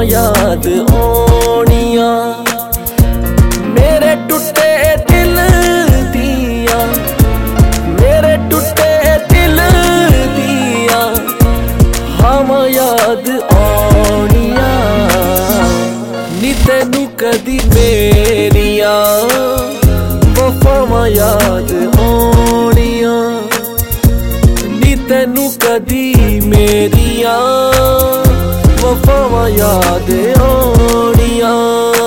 याद आउणियां मेरे टुटे दिल दियां, मेरे टुटे दिल दियां हवा याद आउणियां। नी तैनू कदी मेरियां वफावां याद आउणियां, नी तैनू कदी मेरियां वफावां याद आउणियां।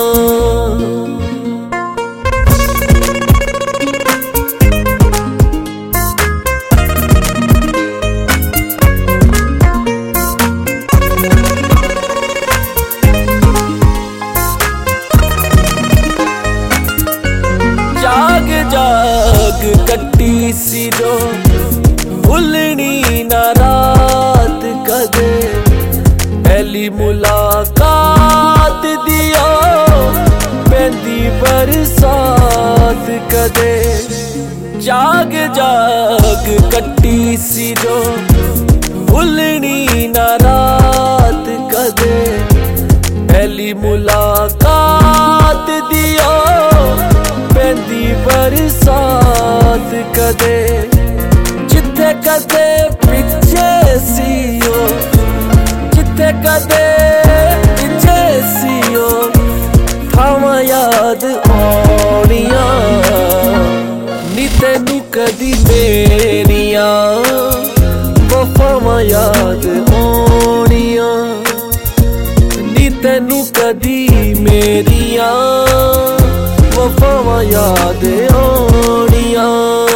जाग जाग कट्टी सी जो भुलनी ना रात कदे, पहली मुलाकात दिया पैंदी बरसात कदे। जाग जाग कट्टी सी जो भुलनी ना रात कदे, पहली मुलाकात दिया पैंदी बरसात कदे। जिथे कदे पिछे सीओ, जिथे कदे पिछे सीओ थावां याद आउणियां। नी तैनू कदी मेरियां वफावां याद आउणियां, नी तैनू कदी मेरियां वफावां याद आउणियां।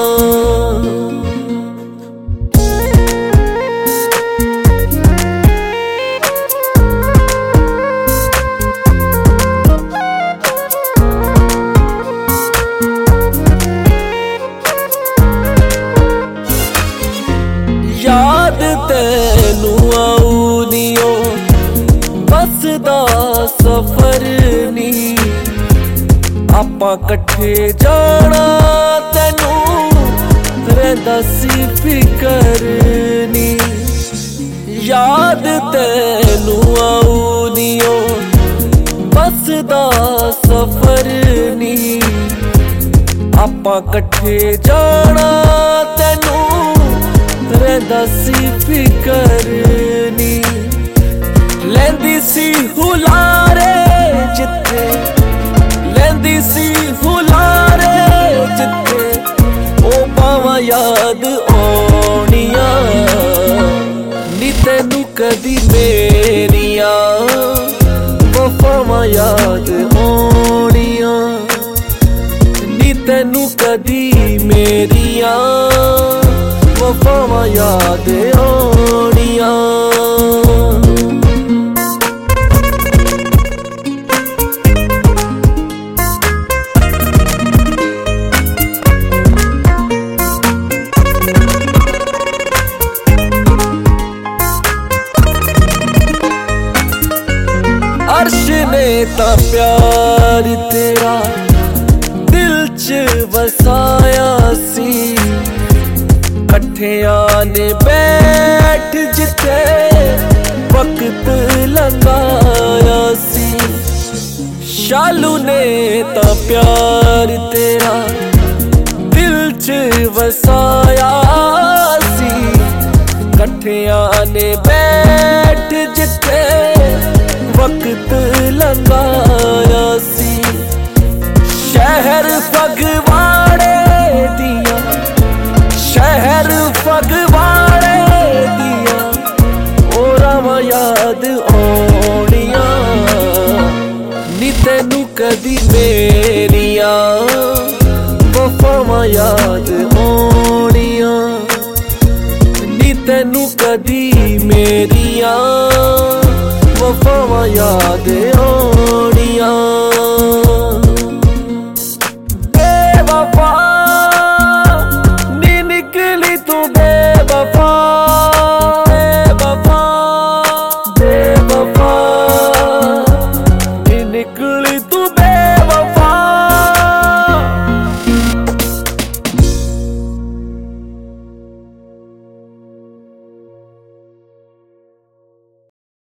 याद तैनू आउणियो बस दा सफर नी, आपां कट्ठे जाना तैनू रहिंदा सी फिकर नी। याद तैनू आउणियो बस दा सफर नी, आपां कट्ठे जाना तैनू रहिंदा सी फिकर नी। लैंदी सी हुलारे जिथे, लैंदी सी हुलारे जिथे ओ बावां याद आउणियां। नी तैनू कदी मेरियां वफावां याद आउणियां, नी तैनू कदी मेरियां वफावां याद आउणियां। अर्श ने ता प्यार तेरा दिल च वसाया सी, कट्ठियां ने बैठ जिथे वक्त लंघाया सी। शालू ने ता प्यार तेरा दिल च वसाया सी, कट्ठियां ने बैठ जिथे वक्त लंघाया सी। शहर फगवाड़े दिया, शहर फगवाड़े दिया ओ रावां याद आउणियां। नी तैनू कदी मेरियां वफावां याद आउणियां, नी तैनू कदी मेरियां वफावां याद आउणियां। बेवफा